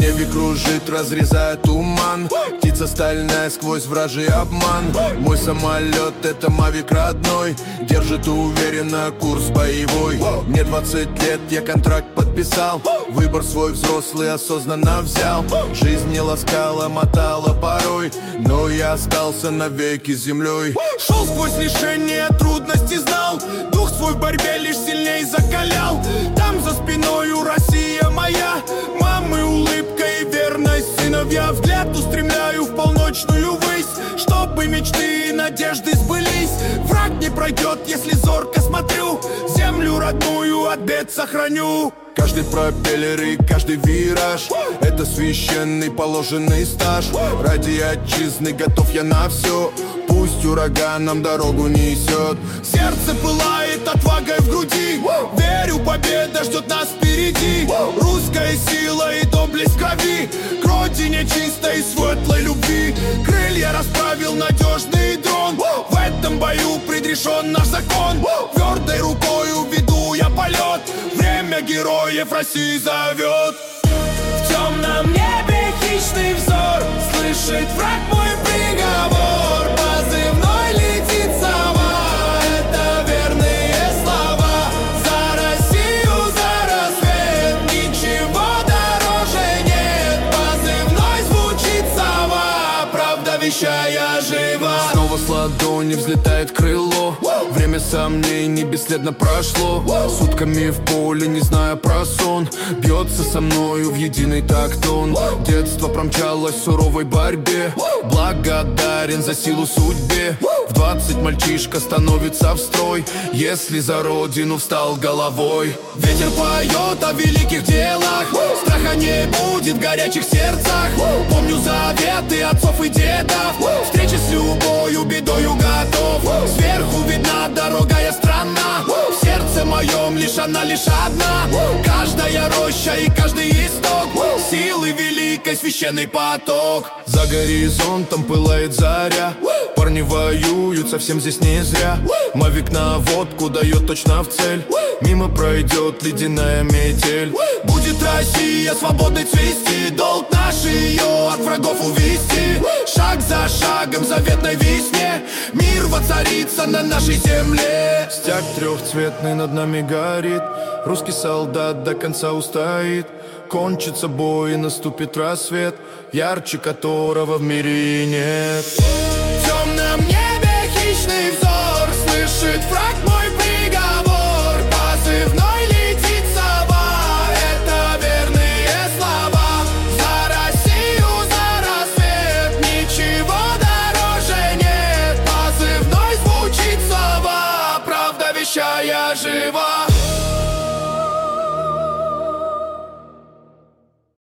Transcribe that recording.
небе кружит, разрезая туман. Птица стальная сквозь вражий обман. Мой самолет — это Мавик родной, держит уверенно курс боевой. Мне 20 лет, я контракт подписал, выбор свой взрослый осознанно взял. Жизнь не ласкала, мотала порой, но я остался навеки землей. Шел сквозь лишения, трудности знал, дух свой в борьбе лишь сильней закалял. Там за спиною Россия моя, мамы улыбка и верность сыновья. Взгляд устремляю в полночную высь, чтобы мечты и надежды сбылись. Враг не пройдет, если зорко смотрю, землю родную от бед сохраню. Каждый пропеллер и каждый вираж — это священный положенный стаж. Ради отчизны готов я на все, пусть ураганом дорогу несет. Сердце пылает отвагой в груди, верю, победа ждет нас впереди. Русская сила и доблесть крови, к родине чистой светлой любви. Крылья расправил надежный дрон, в этом бою предрешен наш закон. Твердой рукою веду я полет, время героев России зовет. В темном небе хищный взор, слышит враг мой приговор. Позывной летит сова, это верные слова. За Россию, за рассвет, ничего дороже нет. Позывной звучит сова, правда вещая жива. Снова с ладони взлетает крыло, время сомнений бесследно прошло. Сутками в поле, не зная про сон, бьется со мною в единый такт он. Детство промчалось в суровой борьбе, благодарен за силу судьбе. В 20 мальчишка становится в строй, если за родину встал головой. Ветер поет о великих делах, страха не будет в горячих сердцах. Помню заветы отцов и дедов, встречи с любою бедою готов. Сверху видна дорогая страна, в сердце моем лишь она, лишь одна. Каждая роща и каждый исток, силы великой священный поток. За горизонтом пылает заря, парни воюют, совсем здесь не зря. Мавик наводку дает точно в цель, мимо пройдет ледяная метель. Будет Россия свободой цвести, долг наш ее от врагов увести. Шаг за шагом заветной весне мир воцарится на нашей земле. Стяг трехцветный над нами горит, русский солдат до конца устоит. Кончится бой и наступит рассвет, ярче которого в мире нет. В темном небе хищный взор, слышит враг мой приговор. Позывной летит сова, это верные слова. За Россию, за рассвет, ничего дороже нет. Позывной звучит сова, правда вещая жива.